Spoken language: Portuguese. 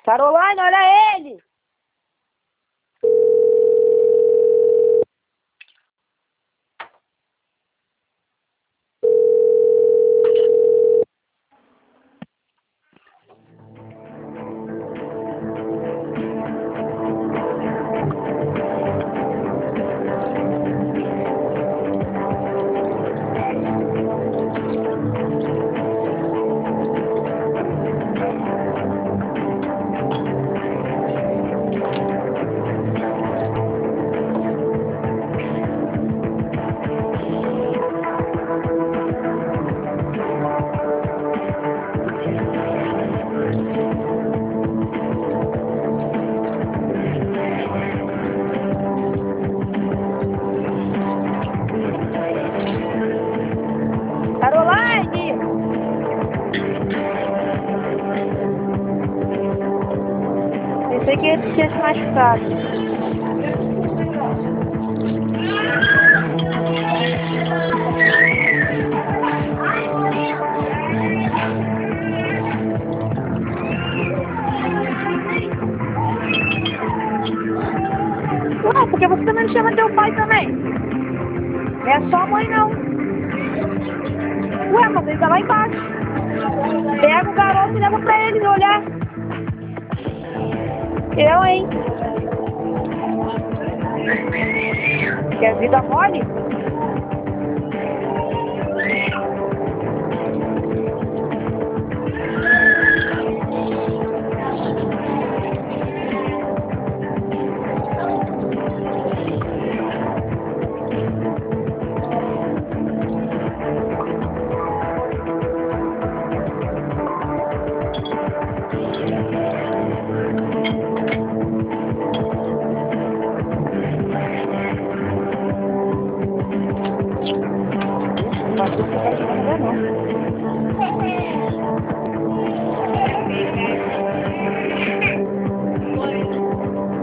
Caroline, olha ele! Caroline! Pensei que ele tinha se machucado. Ué, porque você também não chama teu pai também? Não é só a mãe, não. Ué, mas ele tá lá embaixo. Pega o garoto e leva pra ele olhar. Eu, hein? Quer vida mole? Não vai ser não.